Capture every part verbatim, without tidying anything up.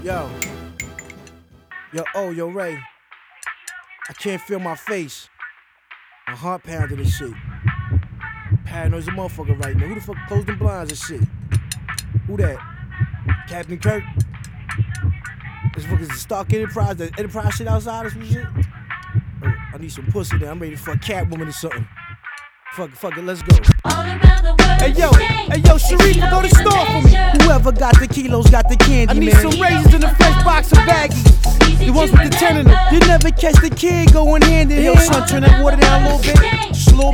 Yo, yo, oh, yo, Ray. I can't feel my face. My heart pounding and shit. Paranoid's a motherfucker right now. Who the fuck closed them blinds and shit? Who that? Captain Kirk? This fucker's the Stark Enterprise, the Enterprise shit outside or some shit? Oh, I need some pussy there. I'm ready to fuck Catwoman or something. Fuck it, fuck it, let's go. Hey yo, hey yo, Sharif, go to the store for me. Whoever got the kilos got the candy, I need man. Some raisins in a fresh box of baggies. The ones with the ten in them. You never catch the kid going hand in hand. Yo, son, turn that water down a little bit, just a little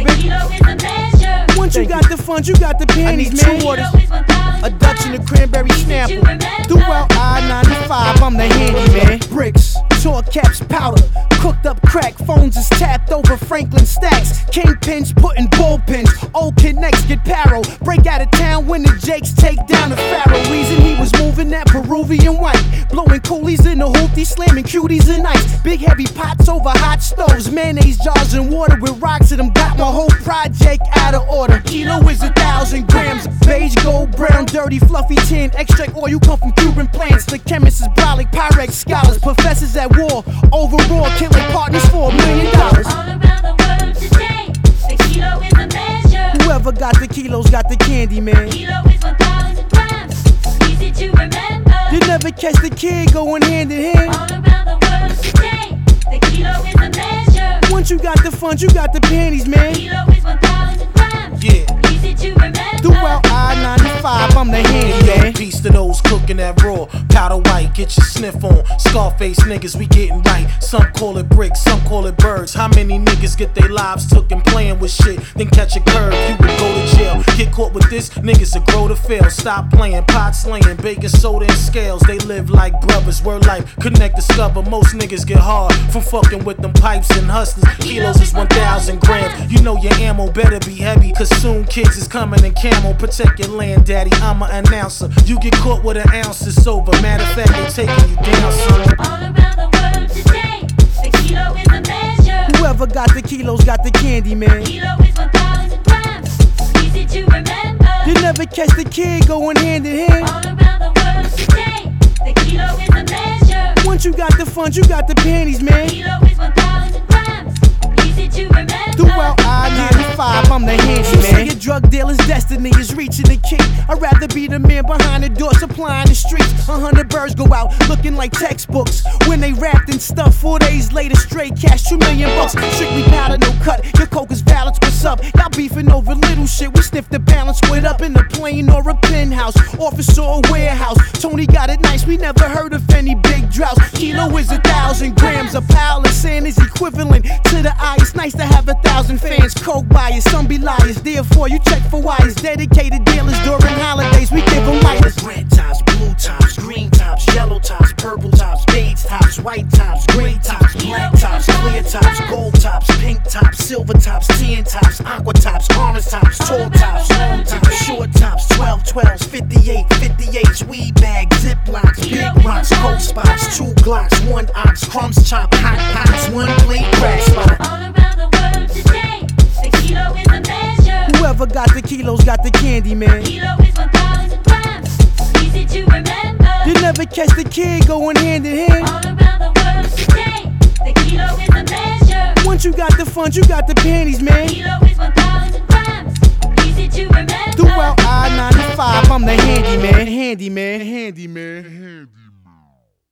bit. Once you got the funds, you got the panties, man. I need two waters, a Dutch and a cranberry snapple. Throughout I ninety-five, I'm the handyman. Bricks, tour caps, powder, cooked up crack. Phones is tapped over Franklin stacks. Kingpins putting bullpens. Old connects get paro. Break out of town when the Jakes take down the Pharaoh. Reason he was moving that Peruvian white. Blowing coolies in the hoopty, slamming cuties and ice. Big heavy pots over hot stoves. Mayonnaise jars and water with rocks in them. Got my whole project out of order. Kilo is a thousand grams. Beige, gold, brown, dirty, fluffy tin. Extract oil come from Cuban plants. The chemists is brolic, Pyrex scholars. Professors at war. Overall, killing partners for a million dollars. All around the world today, the kilo is the measure. Whoever got the kilos got the candy, man. Kilo is one thousand grams, easy to remember. You never catch the kid going hand in hand. All around the world today, the kilo is the measure. Once you got the funds, you got the panties, man. Kilo is one thousand grams, yeah. Easy to remember. Throughout I ninety-five, I'm the handyman. Piece to those cooking that raw, powder white, get your sniff on. Scarface niggas, we getting right. Some call it bricks, some call it birds. How many niggas get their lives took and playing with shit, then catch a curve? You would go to jail. Get caught with this, niggas will grow to fail. Stop playing, pot slaying, baking soda and scales. They live like brothers, word life, connect, discover. Most niggas get hard from fucking with them pipes and hustlers. Kilos is one thousand grams. You know your ammo better be heavy, cause soon kids is coming in camo. Protect your land, daddy, I'm an announcer. You get caught with an ounce, it's over. Matter of fact, they taking you down, son. All around the world today, the kilo is the measure. Whoever got the kilos got the candy, man. Kilo is one thousand grams, easy to remember. You never catch the kid going hand in hand. All around the world today, the kilo is the measure. Once you got the funds, you got the panties, man. Kilo is one thousand grams, easy to remember. Throughout I ninety-five, I'm the handyman. Your drug dealer's destiny is reaching the king. I'd rather be the man behind the door supplying the streets. A hundred birds go out looking like textbooks. When they wrapped in stuff, four days later, straight cash, two million bucks. Strictly powder, no cut. Your coke is balance, what's up? Y'all beefing over little shit. We sniff the balance, split up in a plane or a penthouse, office or a warehouse. Tony got it nice, we never heard of any big droughts. Kilo is a thousand grams. A pile of sand is equivalent to the eye. It's nice to have a thousand fans. Coke buyers, some be liars. Therefore, you check for wires. Dedicated dealers during holidays, we give them lighters. Red tops, blue tops, green tops, yellow tops, purple tops, beige tops, white tops, gray tops, black tops, clear tops, gold tops, pink tops, silver tops, tan tops, aqua tops, orange tops, tall tops, long tops, short tops, twelve twelves, fifty-eight, fifty-eights, weed bags, ziplocs, big rocks, cold spots, two glocks, one ox, crumbs chop, hot pots, one plate, crack spot. All around the world today, the kilo is the measure. Whoever got the kilos got the candy, man. Kilo is one thousand grams, easy to remember. You never catch the kid going hand in hand. All around the world today, the kilo is the measure. Once you got the funds, you got the panties, man. Kilo is one thousand grams, easy to remember. Throughout I ninety-five, I'm the handyman. Handyman, handyman, handyman.